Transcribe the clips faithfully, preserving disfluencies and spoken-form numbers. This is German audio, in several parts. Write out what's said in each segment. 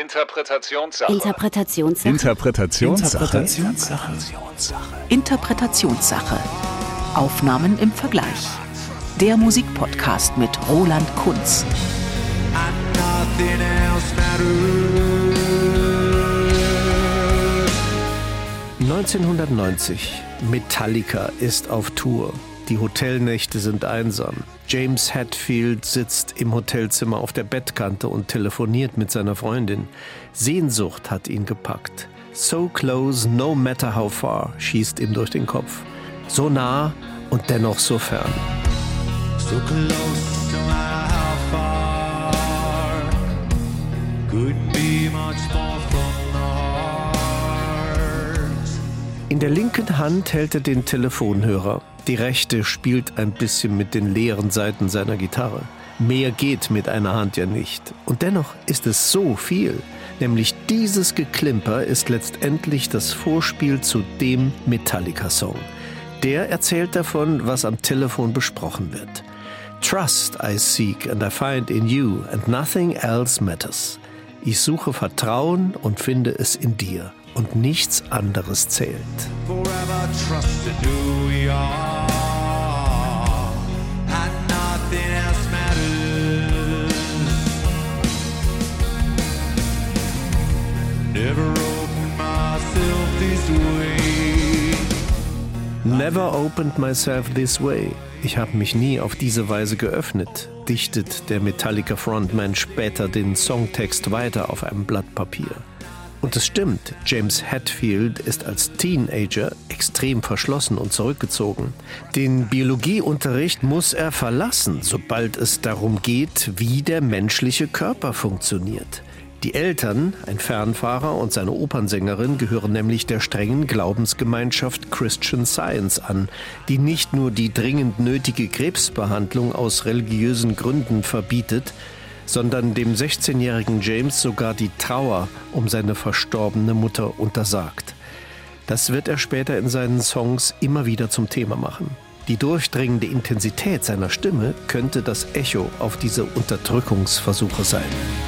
Interpretationssache. Interpretationssache. Interpretationssache. Interpretationssache. Interpretationssache. Aufnahmen im Vergleich. Der Musikpodcast mit Roland Kunz. neunzehnhundertneunzig. Metallica ist auf Tour. Die Hotelnächte sind einsam. James Hetfield sitzt im Hotelzimmer auf der Bettkante und telefoniert mit seiner Freundin. Sehnsucht hat ihn gepackt. So close, no matter how far, schießt ihm durch den Kopf. So nah und dennoch so fern. So close, no matter how far. Couldn't be much more from the heart. In der linken Hand hält er den Telefonhörer. Die rechte spielt ein bisschen mit den leeren Saiten seiner Gitarre. Mehr geht mit einer Hand ja nicht. Und dennoch ist es so viel. Nämlich dieses Geklimper ist letztendlich das Vorspiel zu dem Metallica-Song. Der erzählt davon, was am Telefon besprochen wird. Trust I seek and I find in you and nothing else matters. Ich suche Vertrauen und finde es in dir. Und nichts anderes zählt. Forever trusted who we are, and nothing else matters. Never opened myself this way. Never opened myself this way. Ich habe mich nie auf diese Weise geöffnet, dichtet der Metallica-Frontman später den Songtext weiter auf einem Blatt Papier. Und es stimmt, James Hetfield ist als Teenager extrem verschlossen und zurückgezogen. Den Biologieunterricht muss er verlassen, sobald es darum geht, wie der menschliche Körper funktioniert. Die Eltern, ein Fernfahrer und seine Opernsängerin, gehören nämlich der strengen Glaubensgemeinschaft Christian Science an, die nicht nur die dringend nötige Krebsbehandlung aus religiösen Gründen verbietet, sondern dem sechzehnjährigen James sogar die Trauer um seine verstorbene Mutter untersagt. Das wird er später in seinen Songs immer wieder zum Thema machen. Die durchdringende Intensität seiner Stimme könnte das Echo auf diese Unterdrückungsversuche sein.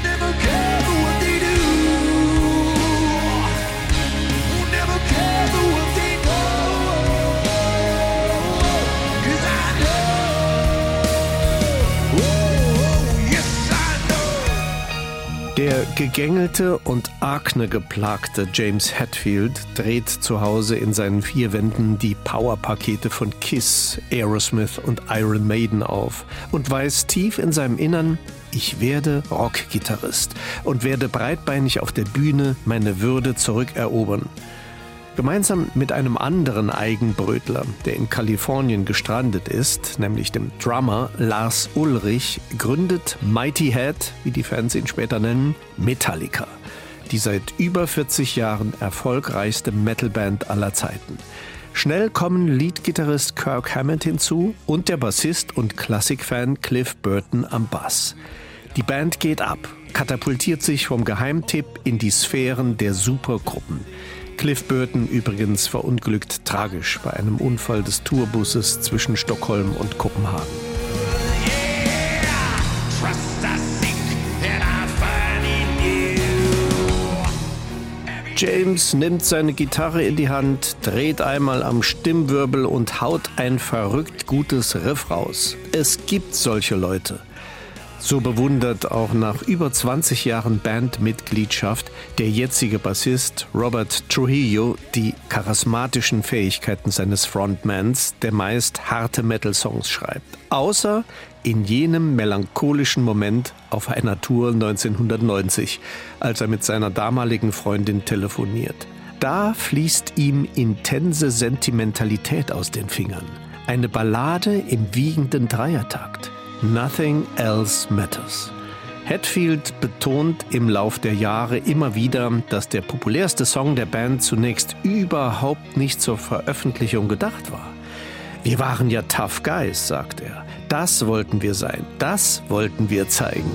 Der gegängelte und akne-geplagte James Hetfield dreht zu Hause in seinen vier Wänden die Powerpakete von Kiss, Aerosmith und Iron Maiden auf und weiß tief in seinem Innern, ich werde Rockgitarrist und werde breitbeinig auf der Bühne meine Würde zurückerobern. Gemeinsam mit einem anderen Eigenbrötler, der in Kalifornien gestrandet ist, nämlich dem Drummer Lars Ulrich, gründet Mighty Head, wie die Fans ihn später nennen, Metallica, die seit über vierzig Jahren erfolgreichste Metalband aller Zeiten. Schnell kommen Leadgitarrist Kirk Hammett hinzu und der Bassist und Klassikfan Cliff Burton am Bass. Die Band geht ab, katapultiert sich vom Geheimtipp in die Sphären der Supergruppen. Cliff Burton übrigens verunglückt tragisch bei einem Unfall des Tourbusses zwischen Stockholm und Kopenhagen. James nimmt seine Gitarre in die Hand, dreht einmal am Stimmwirbel und haut ein verrückt gutes Riff raus. Es gibt solche Leute. So bewundert auch nach über zwanzig Jahren Bandmitgliedschaft der jetzige Bassist Robert Trujillo die charismatischen Fähigkeiten seines Frontmans, der meist harte Metal-Songs schreibt. Außer in jenem melancholischen Moment auf einer Tour neunzehnhundertneunzig, als er mit seiner damaligen Freundin telefoniert. Da fließt ihm intense Sentimentalität aus den Fingern. Eine Ballade im wiegenden Dreiertakt. Nothing else matters. Hetfield betont im Lauf der Jahre immer wieder, dass der populärste Song der Band zunächst überhaupt nicht zur Veröffentlichung gedacht war. Wir waren ja Tough Guys, sagt er. Das wollten wir sein, das wollten wir zeigen.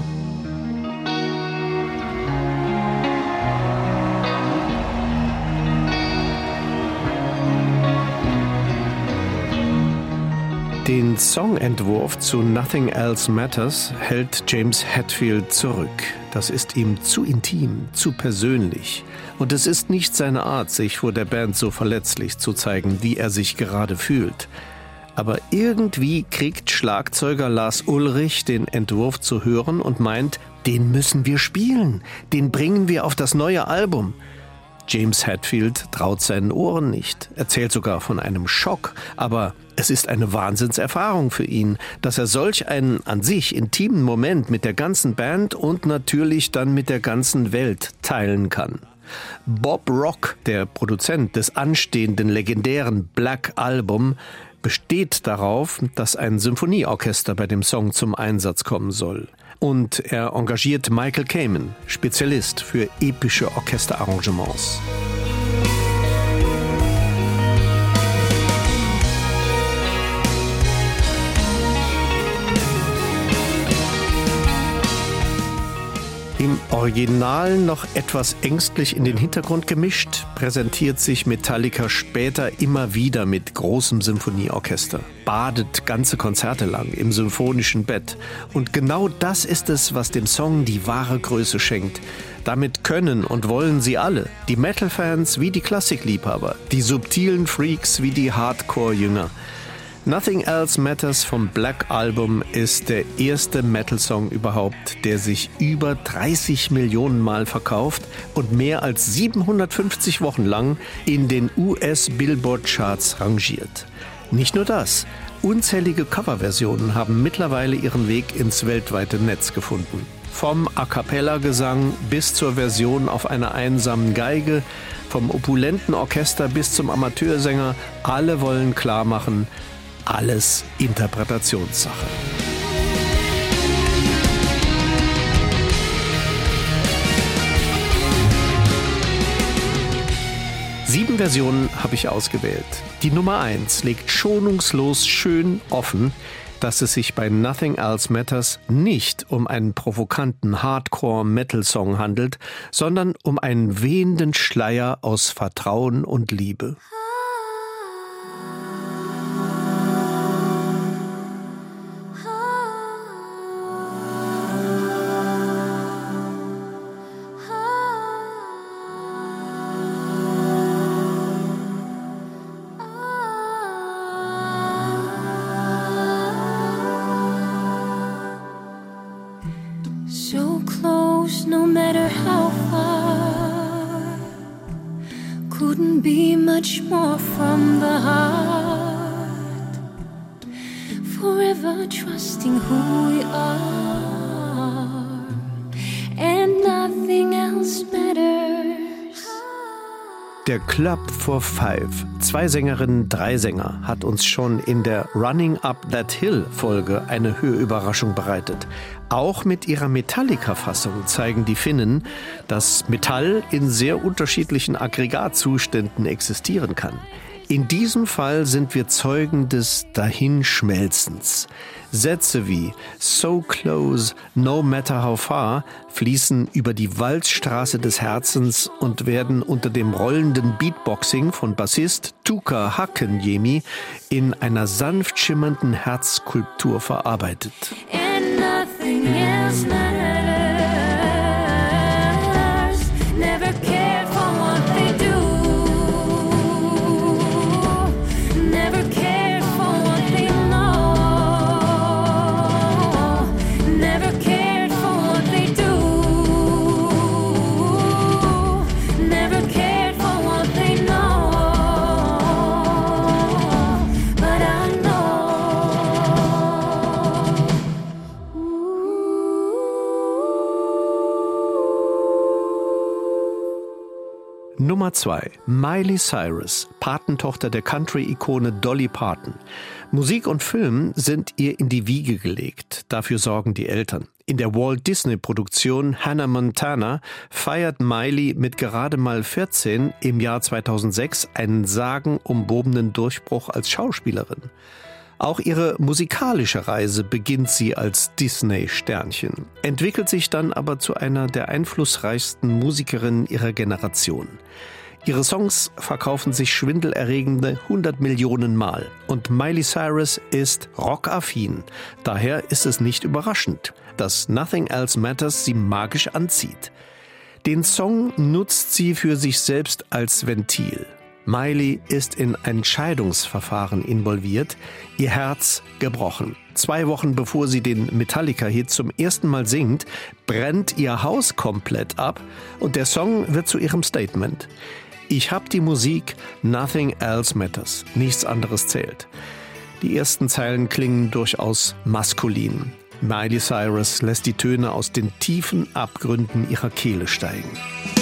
Den Songentwurf zu Nothing Else Matters hält James Hetfield zurück. Das ist ihm zu intim, zu persönlich. Und es ist nicht seine Art, sich vor der Band so verletzlich zu zeigen, wie er sich gerade fühlt. Aber irgendwie kriegt Schlagzeuger Lars Ulrich den Entwurf zu hören und meint, den müssen wir spielen, den bringen wir auf das neue Album. James Hetfield traut seinen Ohren nicht, erzählt sogar von einem Schock, aber es ist eine Wahnsinnserfahrung für ihn, dass er solch einen an sich intimen Moment mit der ganzen Band und natürlich dann mit der ganzen Welt teilen kann. Bob Rock, der Produzent des anstehenden legendären Black Album, besteht darauf, dass ein Symphonieorchester bei dem Song zum Einsatz kommen soll. Und er engagiert Michael Kamen, Spezialist für epische Orchesterarrangements. Im Original noch etwas ängstlich in den Hintergrund gemischt, präsentiert sich Metallica später immer wieder mit großem Symphonieorchester, badet ganze Konzerte lang im symphonischen Bett. Und genau das ist es, was dem Song die wahre Größe schenkt. Damit können und wollen sie alle, die Metal-Fans wie die Klassikliebhaber, die subtilen Freaks wie die Hardcore-Jünger. Nothing Else Matters vom Black Album ist der erste Metal-Song überhaupt, der sich über dreißig Millionen Mal verkauft und mehr als siebenhundertfünfzig Wochen lang in den U S-Billboard-Charts rangiert. Nicht nur das, unzählige Coverversionen haben mittlerweile ihren Weg ins weltweite Netz gefunden. Vom A-Cappella-Gesang bis zur Version auf einer einsamen Geige, vom opulenten Orchester bis zum Amateursänger, alle wollen klar machen, alles Interpretationssache. Sieben Versionen habe ich ausgewählt. Die Nummer eins legt schonungslos schön offen, dass es sich bei Nothing Else Matters nicht um einen provokanten Hardcore-Metal-Song handelt, sondern um einen wehenden Schleier aus Vertrauen und Liebe. So close, no matter how far. Couldn't be much more from the heart. Forever trusting who we are, and nothing else matters. Der Club for Five, zwei Sängerinnen, drei Sänger, hat uns schon in der Running Up That Hill Folge eine Hörüberraschung bereitet. Auch mit ihrer Metallica-Fassung zeigen die Finnen, dass Metall in sehr unterschiedlichen Aggregatzuständen existieren kann. In diesem Fall sind wir Zeugen des Dahinschmelzens. Sätze wie "So close, no matter how far" fließen über die Walzstraße des Herzens und werden unter dem rollenden Beatboxing von Bassist Tuukka Hakaniemi in einer sanft schimmernden Herzskulptur verarbeitet. And nothing else matters. Never cared for what they do. Never cared for what they know. Never cared for what they do. Never cared for what they know. But I know. Nummer zwei. Miley Cyrus, Patentochter der Country-Ikone Dolly Parton. Musik und Film sind ihr in die Wiege gelegt. Dafür sorgen die Eltern. In der Walt-Disney-Produktion Hannah Montana feiert Miley mit gerade mal vierzehn im Jahr zweitausendsechs einen sagenumwobenen Durchbruch als Schauspielerin. Auch ihre musikalische Reise beginnt sie als Disney-Sternchen, entwickelt sich dann aber zu einer der einflussreichsten Musikerinnen ihrer Generation. Ihre Songs verkaufen sich schwindelerregende hundert Millionen Mal. Und Miley Cyrus ist rockaffin. Daher ist es nicht überraschend, dass Nothing Else Matters sie magisch anzieht. Den Song nutzt sie für sich selbst als Ventil. Miley ist in ein Scheidungsverfahren involviert, ihr Herz gebrochen. Zwei Wochen bevor sie den Metallica-Hit zum ersten Mal singt, brennt ihr Haus komplett ab und der Song wird zu ihrem Statement. Ich hab die Musik, nothing else matters, nichts anderes zählt. Die ersten Zeilen klingen durchaus maskulin. Miley Cyrus lässt die Töne aus den tiefen Abgründen ihrer Kehle steigen.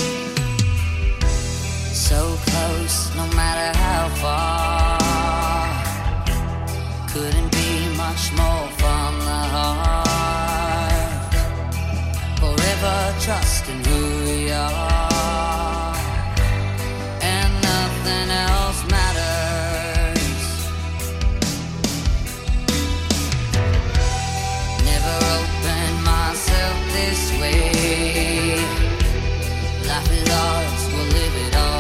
So close, no matter how far. Couldn't be much more from the heart. Forever trusting who we are, and nothing else matters. Never opened myself this way. Life is ours, we'll live it all.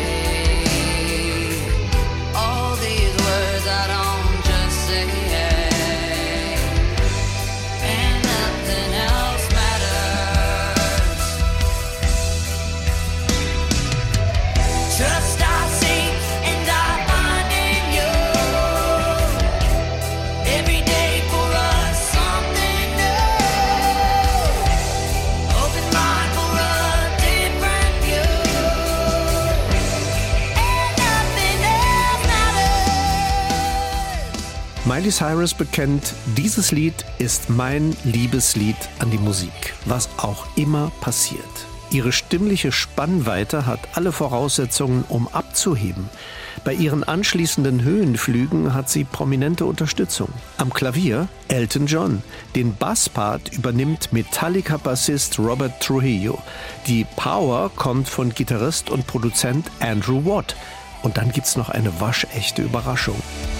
Miley Cyrus bekennt, dieses Lied ist mein Liebeslied an die Musik, was auch immer passiert. Ihre stimmliche Spannweite hat alle Voraussetzungen, um abzuheben. Bei ihren anschließenden Höhenflügen hat sie prominente Unterstützung. Am Klavier Elton John. Den Basspart übernimmt Metallica-Bassist Robert Trujillo. Die Power kommt von Gitarrist und Produzent Andrew Watt. Und dann gibt's noch eine waschechte Überraschung.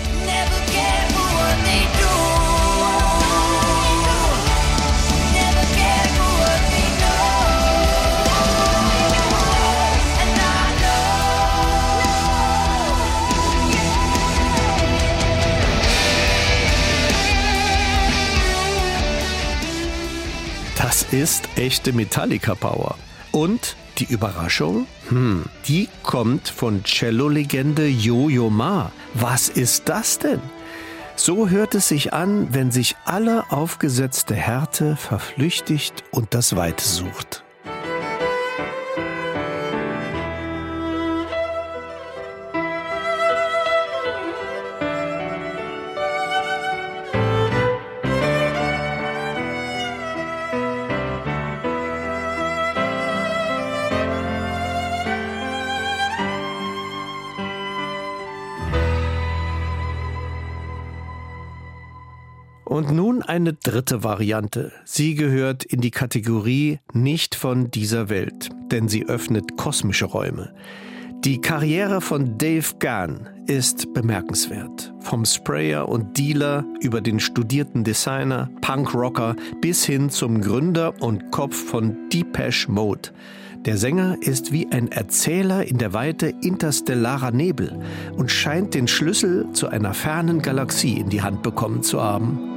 Das ist echte Metallica-Power. Und die Überraschung? Hm, die kommt von Cello-Legende Yo-Yo Ma. Was ist das denn? So hört es sich an, wenn sich alle aufgesetzte Härte verflüchtigt und das Weite sucht. Und nun eine dritte Variante. Sie gehört in die Kategorie nicht von dieser Welt, denn sie öffnet kosmische Räume. Die Karriere von Dave Gahan ist bemerkenswert. Vom Sprayer und Dealer über den studierten Designer, Punkrocker bis hin zum Gründer und Kopf von Depeche Mode. Der Sänger ist wie ein Erzähler in der Weite interstellarer Nebel und scheint den Schlüssel zu einer fernen Galaxie in die Hand bekommen zu haben.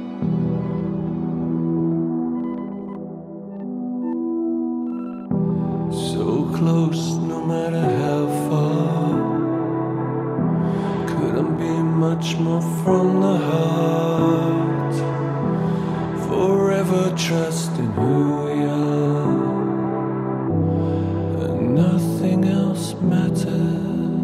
So close, no matter how far. Couldn't be much more from the heart. Forever trusting who we are, and nothing else matters.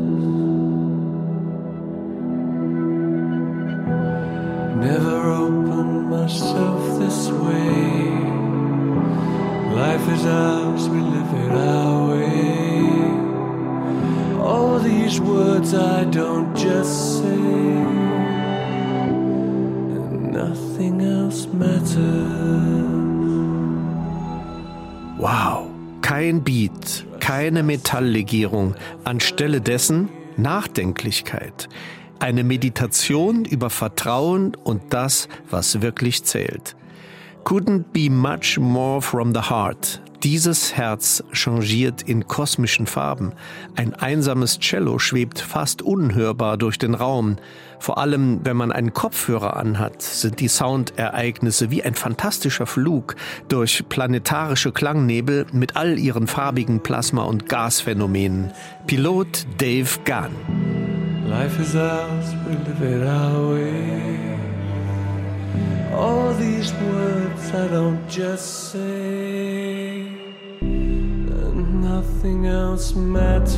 Never opened myself this way. Life is ours, we live it our way. All these words I don't just say, and nothing else matters. Wow, kein Beat, keine Metalllegierung, anstelle dessen Nachdenklichkeit. Eine Meditation über Vertrauen und das, was wirklich zählt. Couldn't be much more from the heart. Dieses Herz changiert in kosmischen Farben. Ein einsames Cello schwebt fast unhörbar durch den Raum. Vor allem, wenn man einen Kopfhörer anhat, sind die Soundereignisse wie ein fantastischer Flug durch planetarische Klangnebel mit all ihren farbigen Plasma- und Gasphänomenen. Pilot Dave Gahan. Life is ours, we live it our way. All these words I don't just say, and nothing else matters.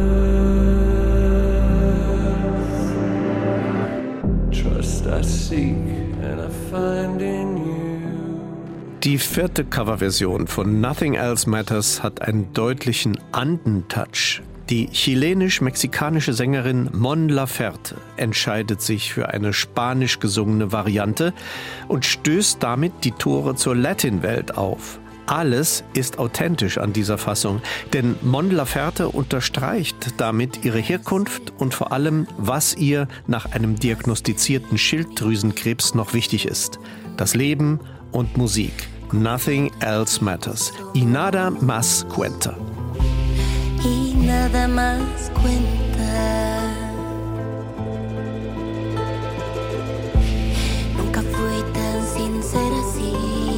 Trust I seek and I find in you. Die vierte Coverversion von Nothing Else Matters hat einen deutlichen Anden-Touch. Die chilenisch-mexikanische Sängerin Mon Laferte entscheidet sich für eine spanisch gesungene Variante und stößt damit die Tore zur Latin-Welt auf. Alles ist authentisch an dieser Fassung, denn Mon Laferte unterstreicht damit ihre Herkunft und vor allem, was ihr nach einem diagnostizierten Schilddrüsenkrebs noch wichtig ist: das Leben und Musik. Nothing else matters. Y nada más cuenta. Y nada más cuenta. Nunca fui tan sincera así.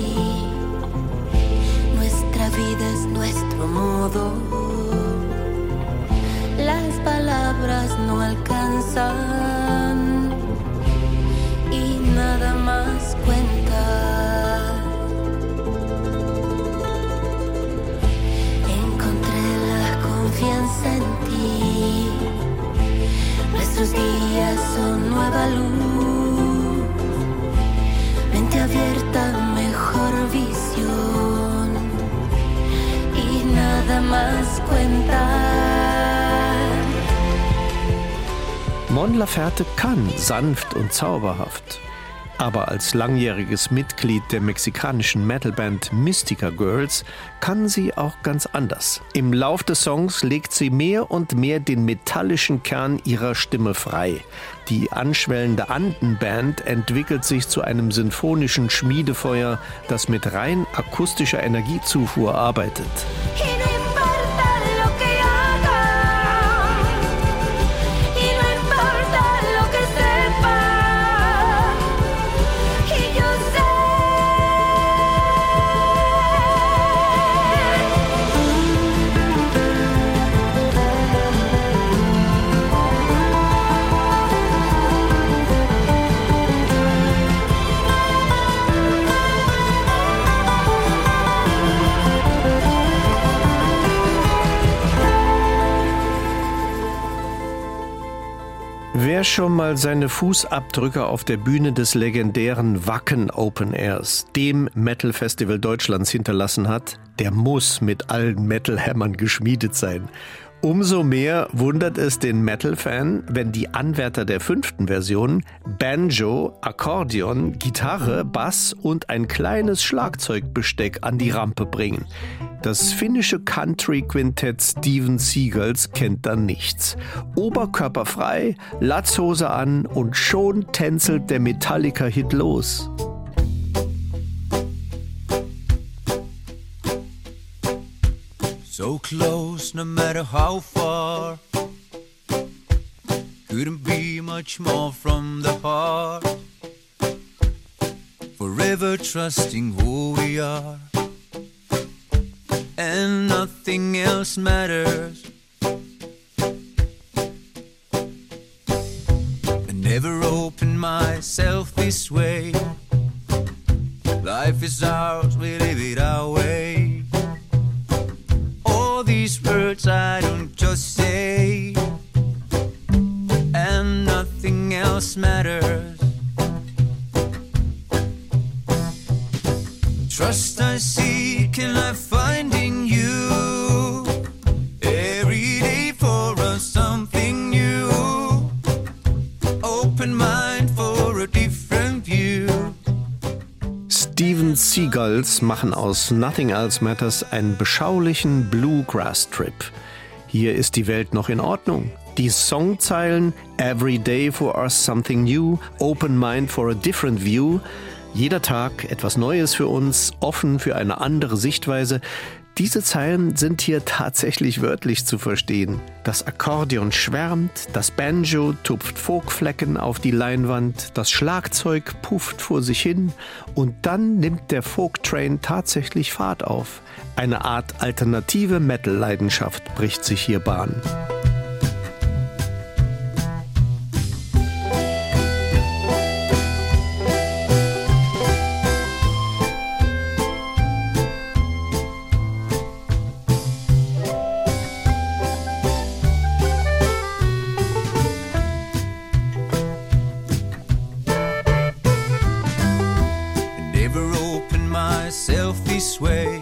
Nuestra vida es nuestro modo. Las palabras no alcanzan. Y nada más cuenta. Confianza en ti. Nuestros días son nueva luz. Mente abierta, mejor visión. Y nada más cuenta. Mon Laferte kann sanft und zauberhaft. Aber als langjähriges Mitglied der mexikanischen Metalband Mystica Girls kann sie auch ganz anders. Im Lauf des Songs legt sie mehr und mehr den metallischen Kern ihrer Stimme frei. Die anschwellende Andenband entwickelt sich zu einem sinfonischen Schmiedefeuer, das mit rein akustischer Energiezufuhr arbeitet. Wer schon mal seine Fußabdrücke auf der Bühne des legendären Wacken Open Airs, dem Metal-Festival Deutschlands, hinterlassen hat, der muss mit allen Metal-Hämmern geschmiedet sein. Umso mehr wundert es den Metal-Fan, wenn die Anwärter der fünften Version Banjo, Akkordeon, Gitarre, Bass und ein kleines Schlagzeugbesteck an die Rampe bringen. Das finnische Country-Quintett Steven Seagulls kennt dann nichts. Oberkörperfrei, Latzhose an und schon tänzelt der Metallica-Hit los. So close, no matter how far. Couldn't be much more from the heart. Forever trusting who we are. And nothing else matters. I never opened myself this way. Life is ours, we live it our way. All these words I don't just say, and nothing else matters. Trust I seek and I find in you. Every day for us something new. Open mind for a different view. Steven Seagulls machen aus Nothing Else Matters einen beschaulichen Bluegrass-Trip. Hier ist die Welt noch in Ordnung. Die Songzeilen Every day for us something new, Open mind for a different view. Jeder Tag etwas Neues für uns, offen für eine andere Sichtweise. Diese Zeilen sind hier tatsächlich wörtlich zu verstehen. Das Akkordeon schwärmt, das Banjo tupft Folkflecken auf die Leinwand, das Schlagzeug pufft vor sich hin und dann nimmt der Folktrain tatsächlich Fahrt auf. Eine Art alternative Metal-Leidenschaft bricht sich hier Bahn. This way,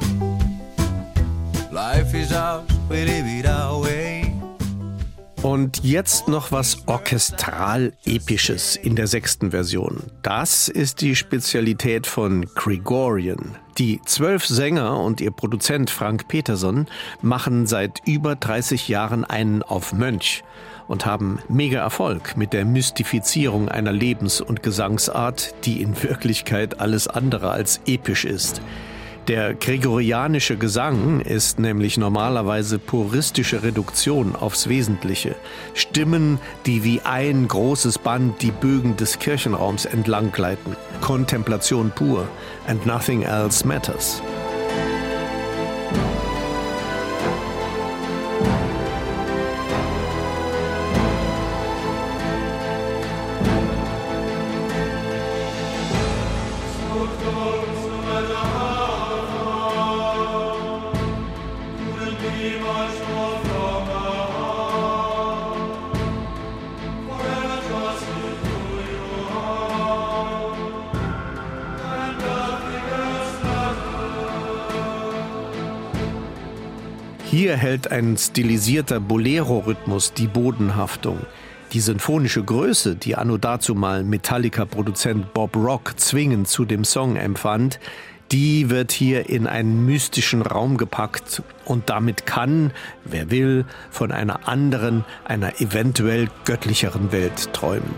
life is ours, we live it our way. Und jetzt noch was orchestral-episches in der sechsten Version. Das ist die Spezialität von Gregorian. Die zwölf Sänger und ihr Produzent Frank Peterson machen seit über dreißig Jahren einen auf Mönch und haben mega Erfolg mit der Mystifizierung einer Lebens- und Gesangsart, die in Wirklichkeit alles andere als episch ist. Der gregorianische Gesang ist nämlich normalerweise puristische Reduktion aufs Wesentliche. Stimmen, die wie ein großes Band die Bögen des Kirchenraums entlang gleiten. Kontemplation pur. And nothing else matters. Hier hält ein stilisierter Bolero-Rhythmus die Bodenhaftung. Die sinfonische Größe, die anno dazumal Metallica-Produzent Bob Rock zwingend zu dem Song empfand, die wird hier in einen mystischen Raum gepackt und damit kann, wer will, von einer anderen, einer eventuell göttlicheren Welt träumen.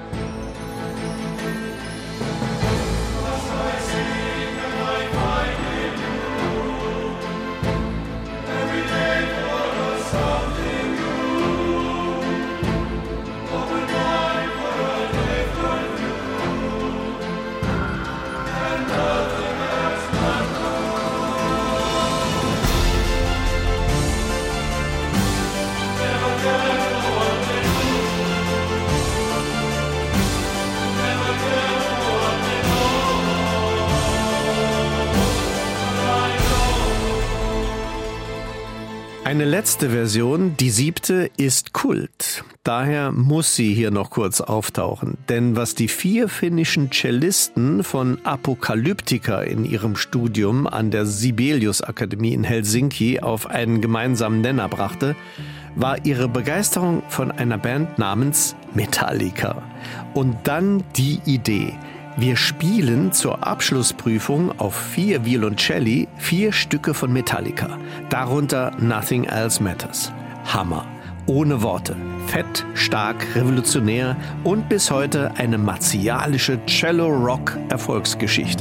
Eine letzte Version, die siebte, ist Kult. Daher muss sie hier noch kurz auftauchen. Denn was die vier finnischen Cellisten von Apocalyptica in ihrem Studium an der Sibelius-Akademie in Helsinki auf einen gemeinsamen Nenner brachte, war ihre Begeisterung von einer Band namens Metallica. Und dann die Idee: Wir spielen zur Abschlussprüfung auf vier Violoncelli vier Stücke von Metallica, darunter Nothing Else Matters. Hammer, ohne Worte, fett, stark, revolutionär und bis heute eine martialische Cello-Rock-Erfolgsgeschichte.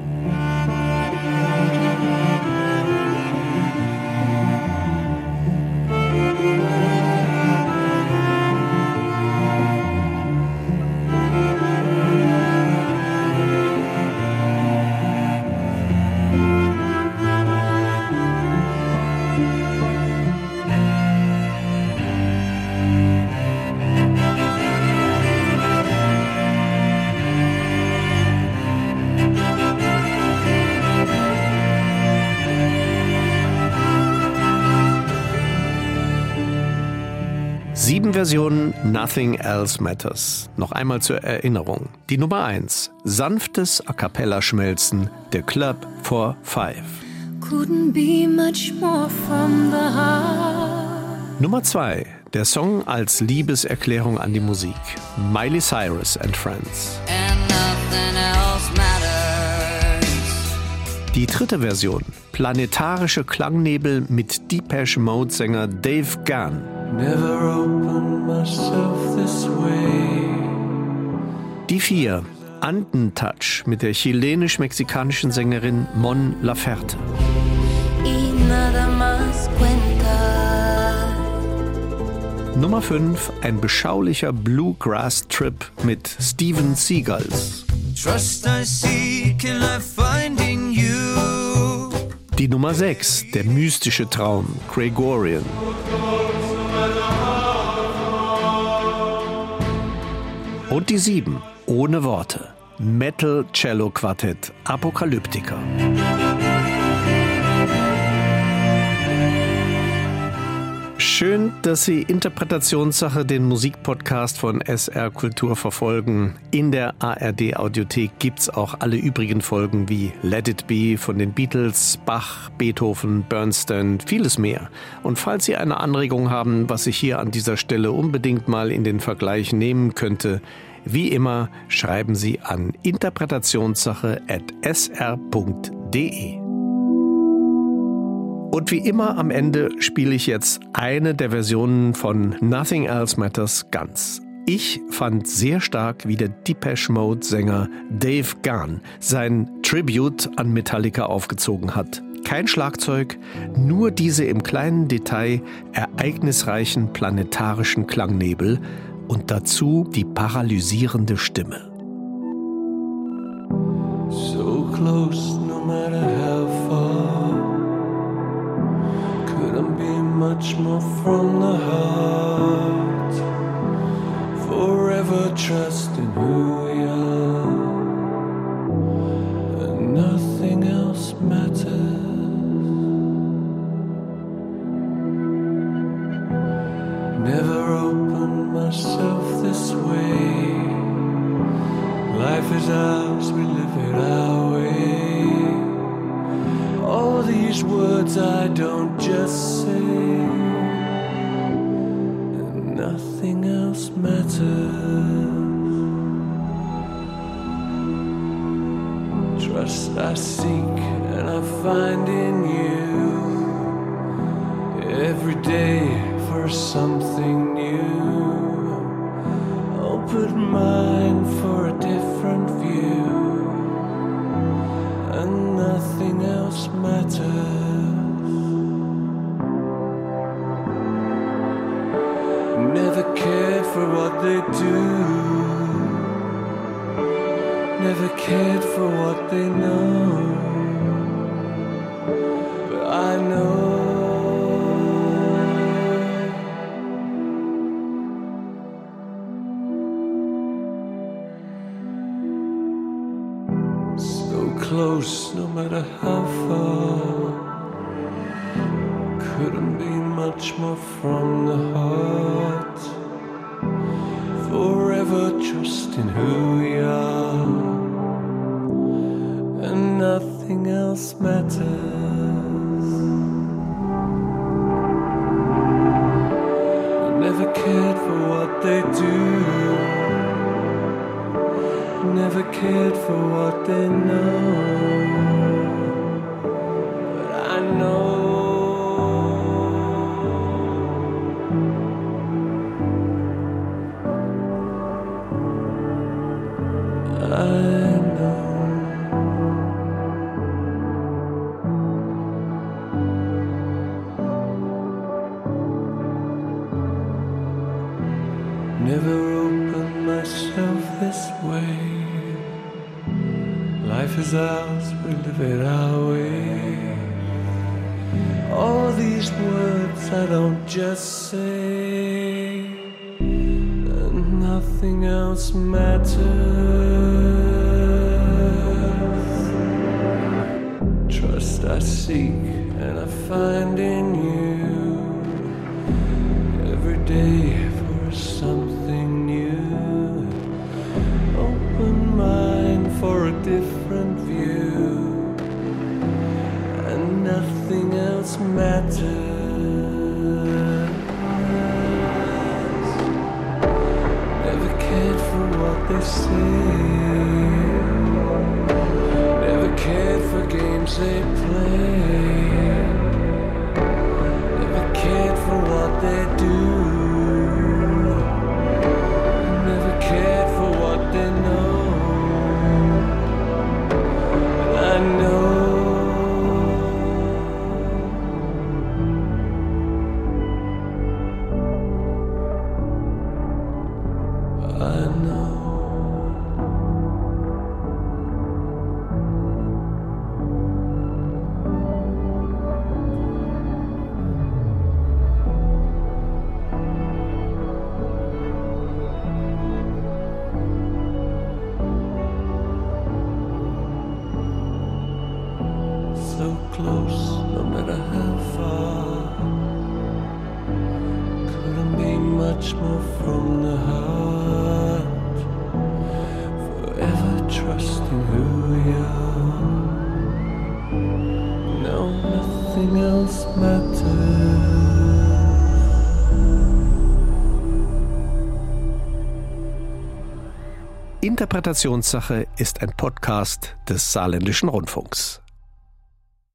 Sieben Versionen Nothing Else Matters. Noch einmal zur Erinnerung. Die Nummer eins. Sanftes A-Cappella-Schmelzen. Der Club for Five. Couldn't be much more from the heart. Nummer zwei. Der Song als Liebeserklärung an die Musik. Miley Cyrus and Friends. And nothing else matters. Die dritte Version. Planetarische Klangnebel mit Depeche Mode-Sänger Dave Gahan. Never opened myself this way. Die vier. Andentouch mit der chilenisch-mexikanischen Sängerin Mon Laferte. Y nada Nummer fünf, ein beschaulicher Bluegrass-Trip mit Steven Seagulls. Trust I seek and I find in you. Die Nummer sechs, der mystische Traum, Gregorian. Und die sieben, ohne Worte, Metal Cello Quartett, Apokalyptica. Schön, dass Sie Interpretationssache, den Musikpodcast von S R Kultur verfolgen. In der A R D-Audiothek gibt's auch alle übrigen Folgen wie Let It Be von den Beatles, Bach, Beethoven, Bernstein, vieles mehr. Und falls Sie eine Anregung haben, was ich hier an dieser Stelle unbedingt mal in den Vergleich nehmen könnte, wie immer schreiben Sie an interpretationssache at s r punkt d e. Und wie immer am Ende spiele ich jetzt eine der Versionen von Nothing Else Matters ganz. Ich fand sehr stark, wie der Depeche Mode-Sänger Dave Gahan sein Tribute an Metallica aufgezogen hat. Kein Schlagzeug, nur diese im kleinen Detail ereignisreichen planetarischen Klangnebel und dazu die paralysierende Stimme. So close, no matter how far. Couldn't be much more from the heart. Forever trusting who we are, and nothing else matters. Never opened myself this way. Life is ours, we live it our way. All these words I don't just say, and nothing else matters. Trust I seek and I find in you every day for something new. Open mind for a different view, and nothing else matters. Never cared for what they do, never cared for what they know, but I know close, no matter how far. Couldn't be much more from the heart. Forever trusting who we are, and nothing else matters. Never cared for what they do, never cared for what they know, but I know I know never opened myself this way. Life is ours, we live it our way. All these words I don't just say, and nothing else matters. Trust I seek and I find in you every day for something new. Open mind for a different view, and nothing else matters. Never cared for what they say, never cared for games they play, never cared for what they do, never cared for what they know. I know I know. So close, no matter how far. Couldn't be much more from the heart. Forever trusting who we are. No, nothing else matters. Interpretationssache ist ein Podcast des Saarländischen Rundfunks.